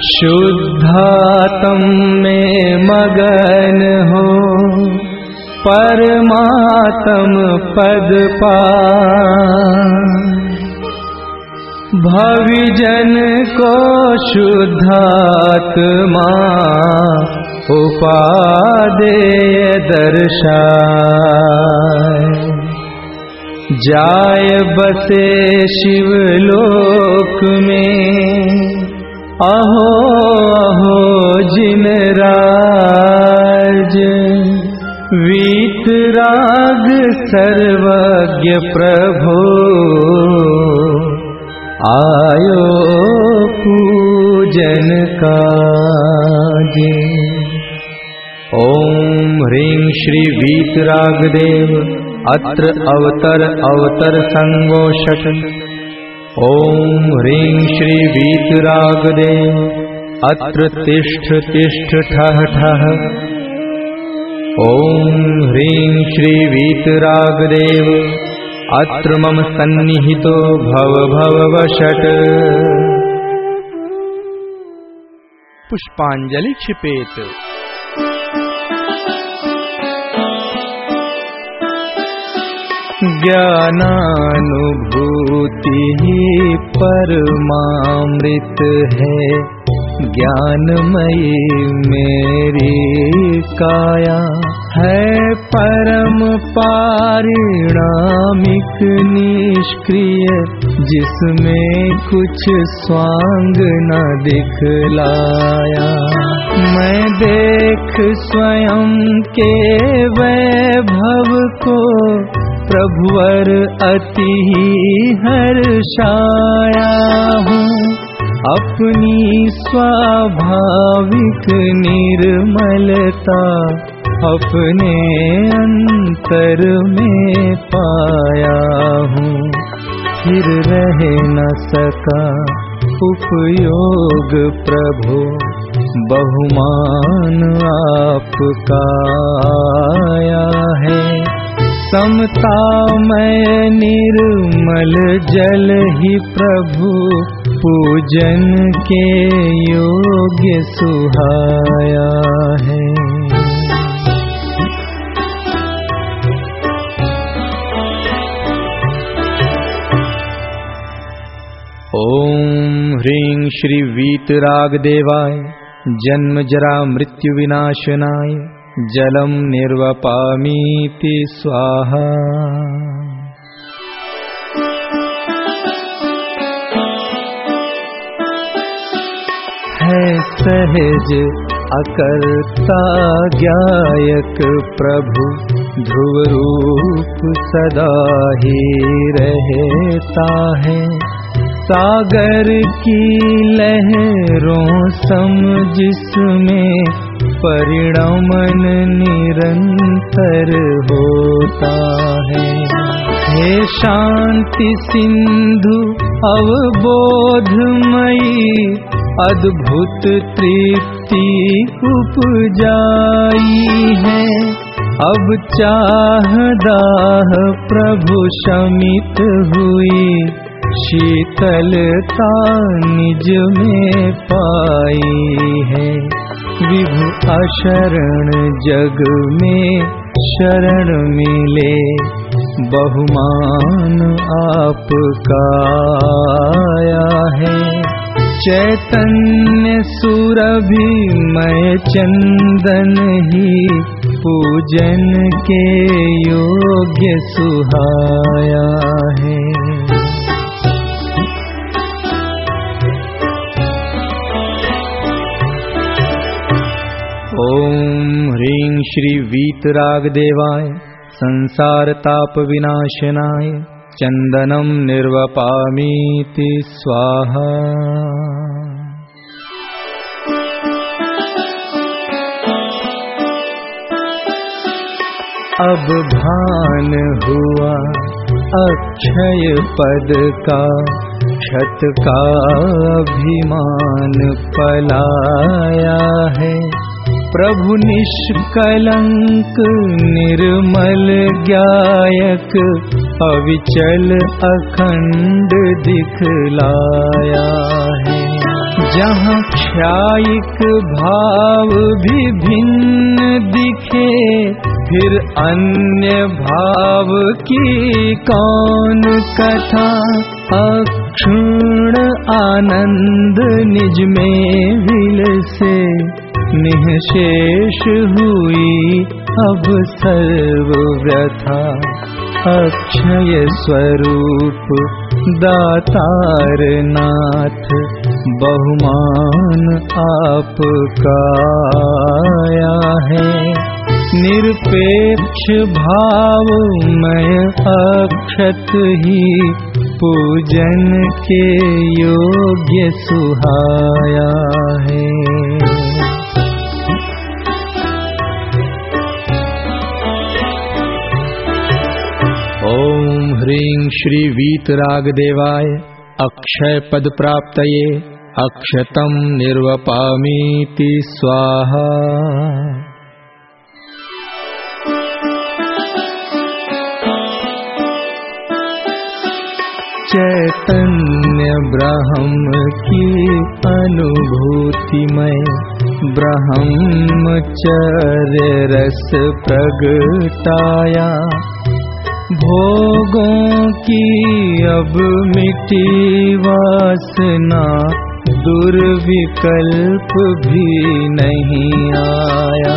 शुद्धात्म में मगन हो परमात्म पद पाए। भविजन को शुद्धात्मा उपादेय दर्शाए। जाय बसे शिवलोक में अहो अहो जिन राज। वीतराग सर्वज्ञ प्रभो आयो पूजन काजे। ओम ह्रीं श्री वीतरागदेव अत्र अवतर संगोषट। ओम ह्रीं श्री वीतरागदेव अत्र तिष्ठ तिष्ठ ठः ठः। ओम ह्रीं श्री वीतरागदेव अत्र मम सन्निहितो भव भव वषट्। पुष्पांजलि क्षिपेत। ज्ञानानुभूति ही परमामृत है। ज्ञानमयी मेरी काया है परम पारिणामिक निष्क्रिय, जिसमें कुछ स्वांग न दिखलाया। मैं देख स्वयं के वैभव को प्रभुवर अति हर्षाया हूँ। अपनी स्वाभाविक निर्मलता अपने अंतर में पाया हूँ। फिर रह न सका उपयोग प्रभु, बहुमान आपका आया है। समता मैं निर्मल जल ही प्रभु, पूजन के योग्य सुहाया है। ओम ह्रीं श्री वीतरागदेवाय जन्म जरा मृत्यु विनाशनाय जलम निर्वपामीति स्वाहा। है सहज अकर्ता ज्ञायक प्रभु, ध्रुव रूप सदा ही रहता है। सागर की लहरों सम जिसमें परिणमन निरंतर होता है। हे शांति सिंधु अवबोधमयी, अद्भुत तृप्ति उपजाई है। अब चाह दाह प्रभु शमित हुई, शीतलता निज में पाई है। विभु अशरण जग में शरण मिले, बहुमान आपका आया है। चैतन्य सुरभिमय चंदन ही, पूजन के योग्य सुहाया है। ओम ह्रीं श्री वीतरागदेवाय संसार ताप विनाशनाय चंदनम निर्वपामीति स्वाहा। अब भान हुआ अक्षय पद का, क्षत का अभिमान पलाया है। प्रभु निष्कलंक निर्मल ज्ञायक, अविचल अखंड दिखलाया है। जहाँ क्षायिक भाव भी भिन्न दिखे, फिर अन्य भाव की कौन कथा। अक्षुण्ण आनंद निज में विलसे, निःशेष हुई अब सर्व व्यथा। अक्षय स्वरूप दातार नाथ, बहुमान आपका आया है। निरपेक्ष भावमय अक्षत ही, पूजन के योग्य सुहाया है। ओम ह्रीं श्री वीतरागदेवाय अक्षय पद प्राप्तये अक्षतं निर्वपामीति स्वाहा। चैतन्य ब्रह्म की अनुभूतिमय, ब्रह्मचर्य रस प्रगटाया। भोगों की अब मिटी वासना, दुर्विकल्प भी नहीं आया।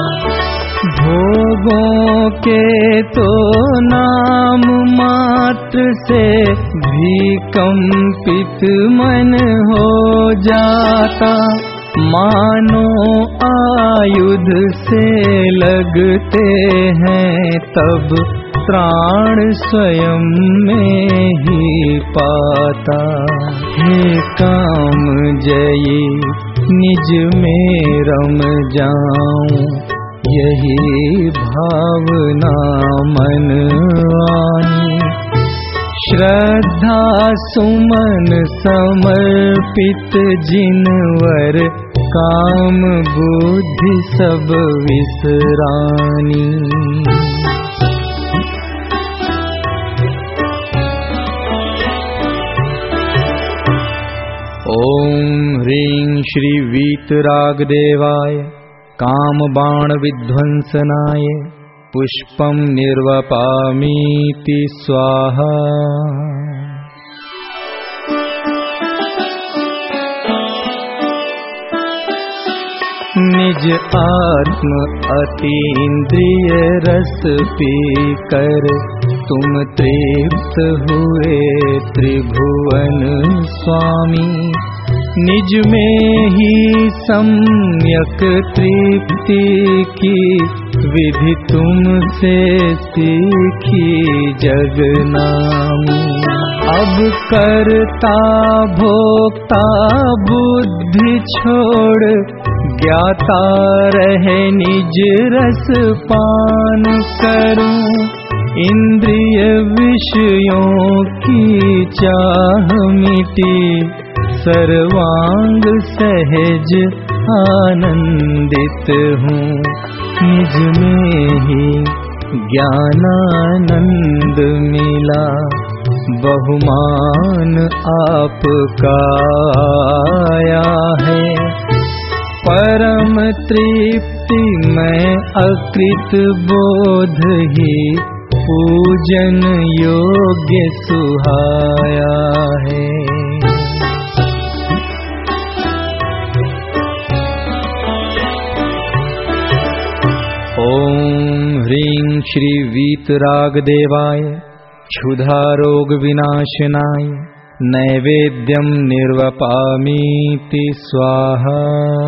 भोगों के तो नाम मात्र से भी कंपित मन हो जाता। मानो आयुध से लगते हैं तब प्राण स्वयं में ही पाता। हे काम जयी निज में रम जाऊं, यही भावना मन आनी। श्रद्धा सुमन समर्पित जिनवर, काम बुद्धि सब विसरानी। ओम ह्रीं श्री वीतरागदेवाय कामबाण विध्वंसनाय पुष्पं निर्वपामीति स्वाहा। निज आत्म अतीन्द्रिय रस पीकर, तुम तृप्त हुए त्रिभुवन स्वामी। निज में ही सम्यक तृप्ति की विधि तुमसे सीखी जगनामी। अब करता भोक्ता बुद्धि छोड़, ज्ञाता रहे निज रस पान करूं। इंद्रिय विषयों की चाह मिटी, सर्वांग सहज आनंदित हूँ। निज में ही ज्ञानानंद मिला, बहुमान आपका आया है। परम तृप्ति में अकृत बोध ही, पूजन योग्य सुहाया है। ओम ह्रीं श्री वीतरागदेवाय क्षुधा रोग विनाशनाय नैवेद्यं निर्वपामीति स्वाहा।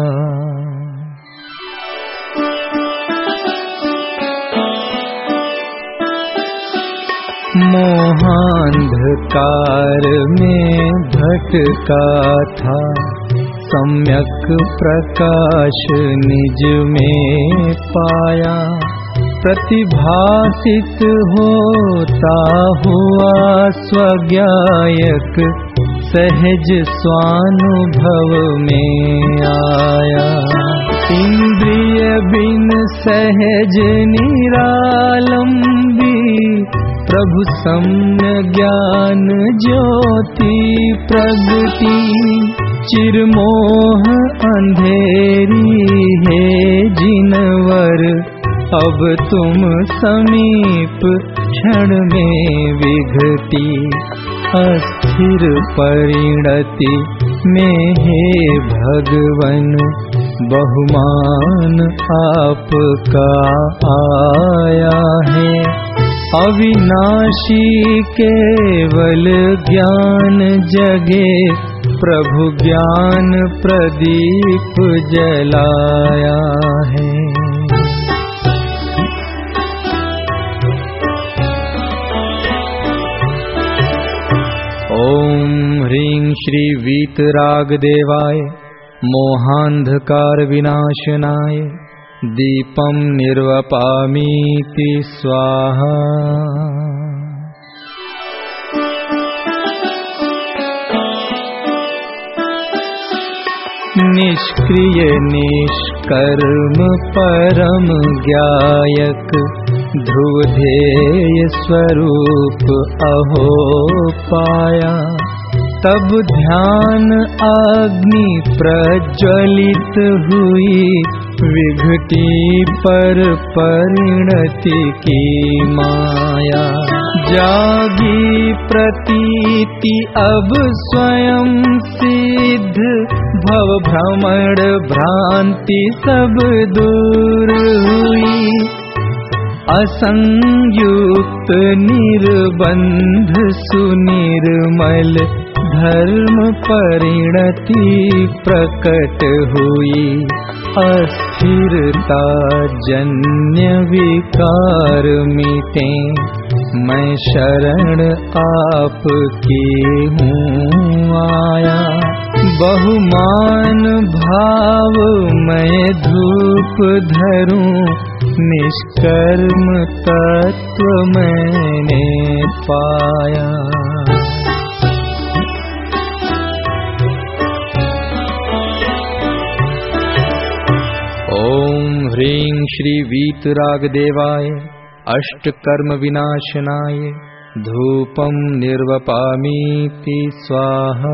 मोहांधकार में भटका था, सम्यक प्रकाश निज में पाया। प्रतिभासित होता हुआ स्वज्ञायक, सहज स्वानुभव में आया। इंद्रिय बिन सहज निरालंबी, प्रभु सम्य ज्ञान ज्योति प्रगति। चिरमोह अंधेरी है जिनवर, अब तुम समीप क्षण में विघटी। अस्थिर परिणति में हे भगवन, बहुमान आपका आया है। अविनाशी केवल ज्ञान जगे, प्रभु ज्ञान प्रदीप जलाया है। ओम ह्रीं श्री वीतरागदेवाय मोहांधकार विनाशनाय दीपं निर्वपामीति स्वाहा। निष्क्रिय निष्कर्म परम ज्ञायक, ध्रुवधेय स्वरूप अहो पाया। तब ध्यान अग्नि प्रज्वलित हुई, विघटी पर परिणति की माया। जागी प्रतीति अब स्वयं सिद्ध, भव भ्रमण भ्रांति सब दूर हुई। असंयुक्त निर्बंध सुनिर्मल, धर्म परिणति प्रकट हुई। अस्थिरता जन्य विकार मिटे, मैं शरण आपकी हूँ आया। बहुमान भाव मैं धूप धरूं, निष्कर्म तत्व मैंने पाया। ओम ह्रीं श्री वीतरागदेवाय अष्टकर्म विनाशनाय धूपं निर्वपामीति स्वाहा।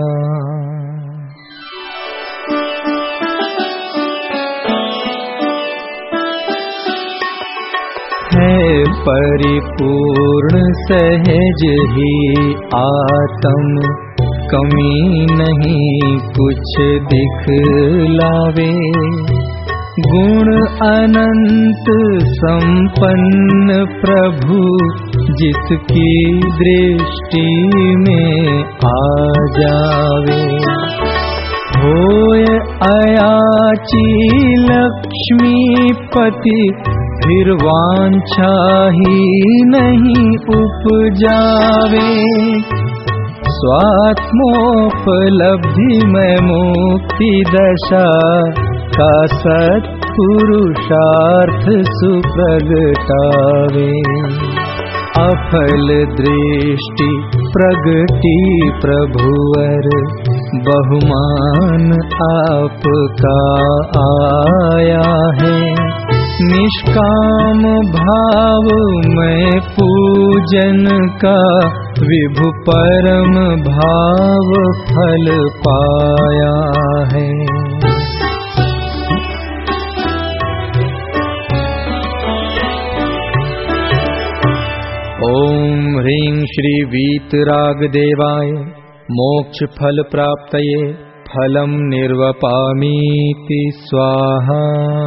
है परिपूर्ण सहज ही आत्म, कमी नहीं कुछ दिखलावे। गुण अनंत संपन्न प्रभु, जिसकी दृष्टि में आ जावे। होय अयाची लक्ष्मीपति, फिर वांछा ही नहीं उपजावे। स्वात्मोपलब्धि में मुक्ति दशा, का सत्पुरुषार्थ सुप्रगटावे। अफल दृष्टि प्रगटी प्रभुवर, बहुमान आपका आया है। निष्काम भाव में पूजन का, विभु परम भाव फल पाया है। ओम ह्रीं श्री वीतरागदेवाय मोक्ष फल प्राप्तये फलं निर्वपामीति स्वाहा।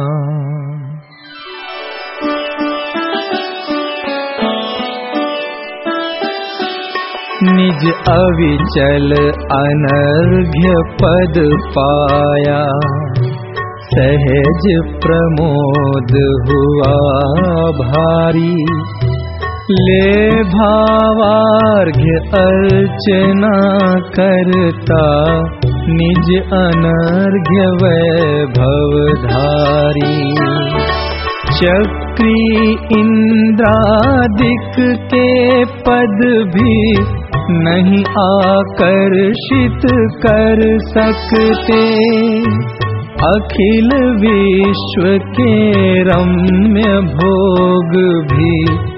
निज अविचल अनर्घ्य पद पाया, सहज प्रमोद हुआ भारी। ले भावार्घ्य अर्चना करता, निज अनर्घ्य वैभवधारी। चक्री इंद्रादिक के पद भी नहीं आकर्षित कर सकते। अखिल विश्व के रम्य भोग भी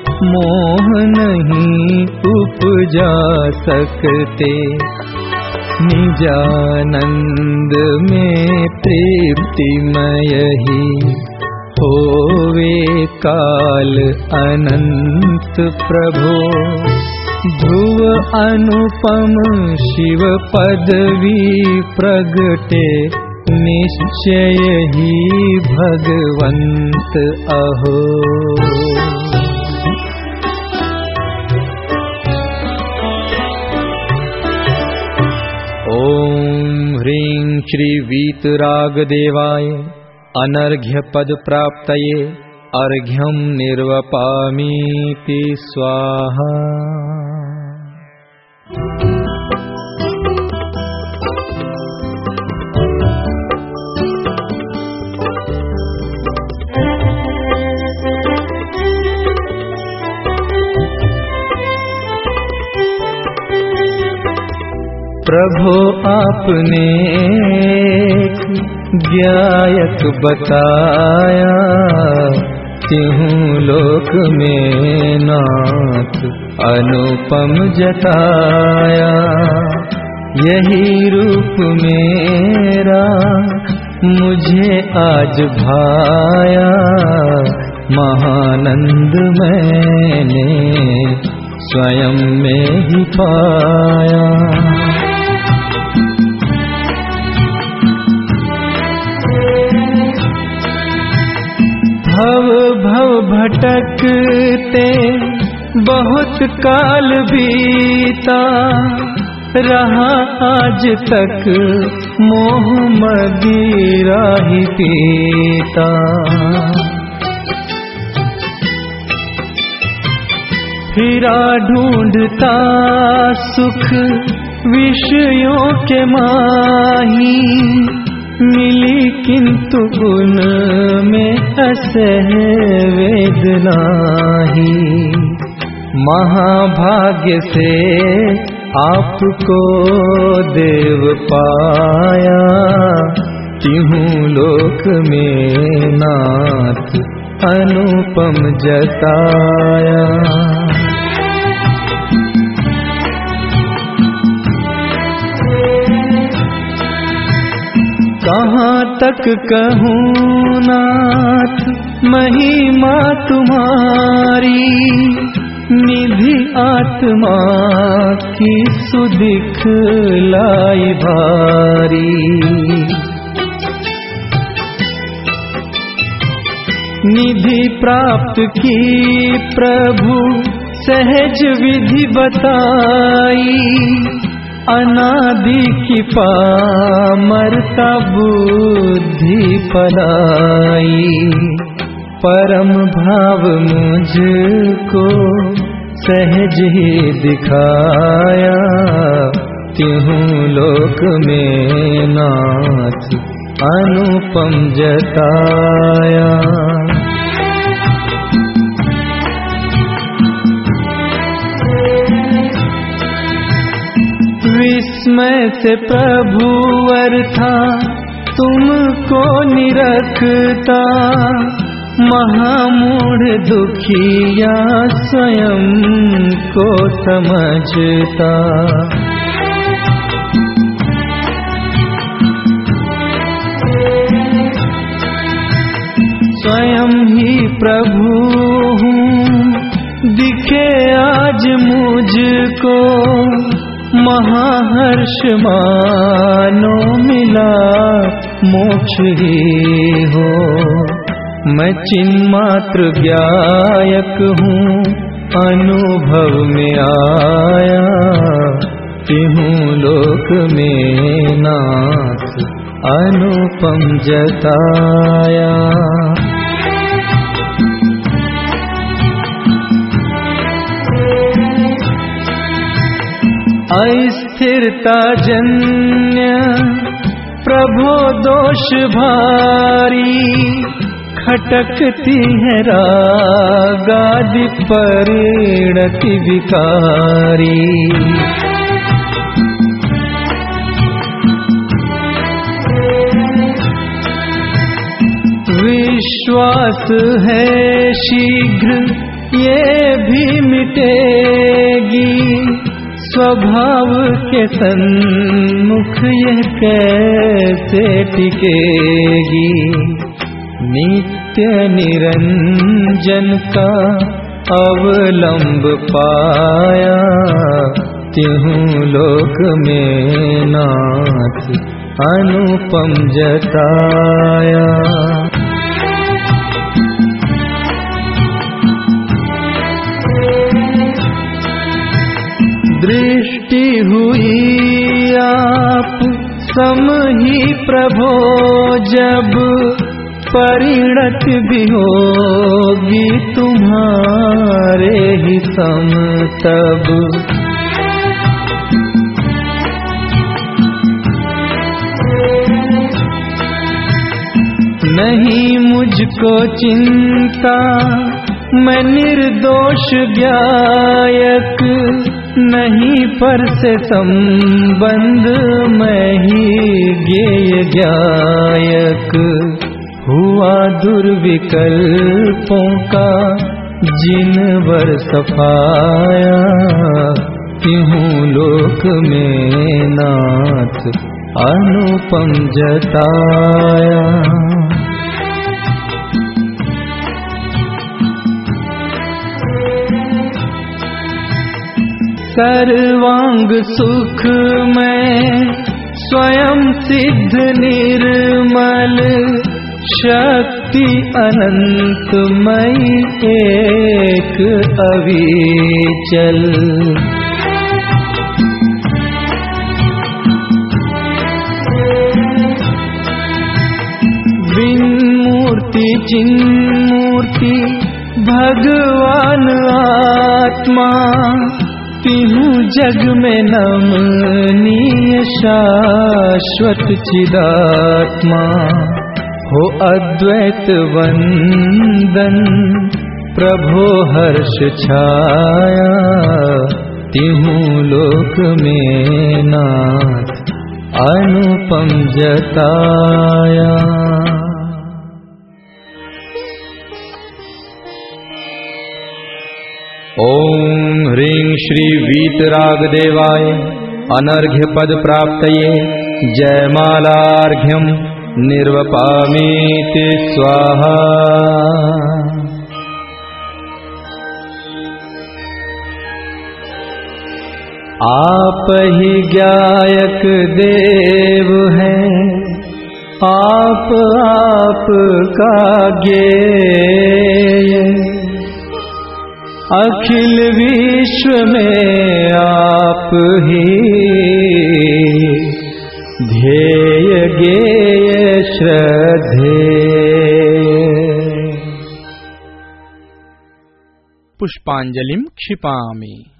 मोह नहीं उपजा सकते। निजानंद में तृप्तिमय ही होवे काल अनंत प्रभो। ध्रुव अनुपम शिव पदवी प्रगटे निश्चय ही भगवंत अहो। ओम ह्रीं श्री वीतरागदेवाय अनर्घ्य पद प्राप्तये अर्घ्यं निर्वपामीति स्वाहा। प्रभो आपने ज्ञायक बताया, तिहूं लोक में नाथ अनुपम जताया। यही रूप मेरा मुझे आज भाया, महानंद मैंने स्वयं में ही पाया। भव भव भटकते बहुत काल बीता, रहा आज तक मोह मदिरा ही पीता। फिरा ढूंढता सुख विषयों के माही, मिली किंतु उनमें असह वेदना ही। महाभाग्य से आपको देव पाया, तिहूं लोक में नाथ अनुपम जताया। कहाँ तक कहूँ नाथ महिमा तुम्हारी, निधि आत्मा की सुदिख लाई भारी। निधि प्राप्त की प्रभु सहज विधि बताई, अनादि की पामरता बुद्धि पलाई। परम भाव मुझको सहज ही दिखाया, तिहूं लोक में नाथ अनुपम जताया। विस्मय से प्रभुवर था तुमको निरखता, महामूढ़ दुखिया स्वयं को समझता। स्वयं ही प्रभु हूँ दिखे आज मुझको, महाहर्ष मानो मिला मोक्ष ही हो। मैं चिन्मात्र ज्ञायक हूँ अनुभव में आया, तिहूं लोक में नाथ अनुपम जताया। अस्थिरता जन्य प्रभो दोष भारी, खटकती है रागादि परिणति विकारी। विश्वास है शीघ्र ये भी मिटेगी, स्वभाव के सन्मुख यह कैसे टिकेगी। नित्य निरंजन का अवलंब पाया, तिहु लोक में नाथ अनुपम जताया। दृष्टि हुई आप सम ही प्रभो, जब परिणत भी होगी तुम्हारे ही सम तब। नहीं मुझको चिंता, मैं निर्दोष गायक, नहीं पर से संबंध मैं ही गेय गायक। हुआ दुर्विकल्पों का जिनवर सफाया, तिहु लोक में नाथ अनुपम जताया। सर्वांग सुख में स्वयं सिद्ध निर्मल, शक्ति अनंतमयी एक अविचल। विन्मूर्ति चिन्मूर्ति भगवान आत्मा, तिहु जग में नमनीय शाश्वत चिदात्मा। हो अद्वैत वंदन प्रभो हर्ष छाया, तिहु लोक में नाथ अनुपम जताया। ओम ह्रीं श्री वीतरागदेवाय अनर्घ्य पद प्राप्तये जयमालार्घ्यं निर्वपामीति स्वाहा। आप ही गायक देव हैं, आप का गेय, अखिल विश्व में आप ही ध्येय गेय श्रद्धेय। पुष्पांजलिं क्षिपामि।